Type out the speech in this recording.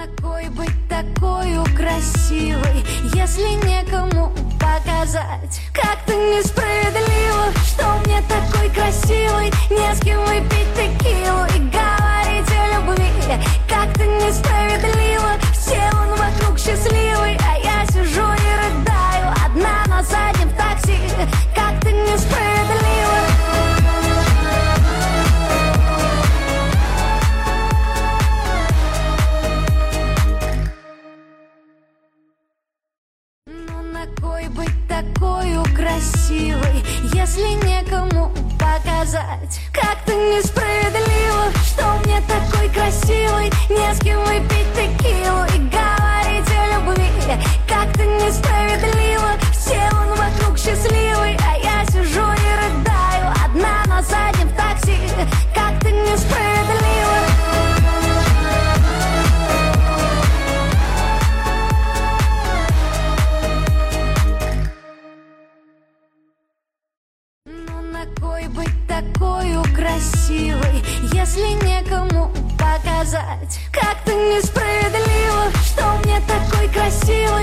какой быть такой красивой, если некому показать? Как-то несправедливо, что мне такой красивый не с кем выпить текилу и говорить о любви. Как-то несправедливо, все вон вокруг счастливы, а я сижу и рыдаю одна на заднем такси. Как-то несправедливо. Какой быть такой красивой, если некому показать? Как-то несправедливо, что мне такой красивый не с кем выпить текилу и говорить о любви. Как-то несправедливо, все вон вокруг счастливы, а я сижу и рыдаю одна на заднем такси. Как-то несправедливо. Какой быть такой красивой, если некому показать? Как-то несправедливо, что мне такой красивый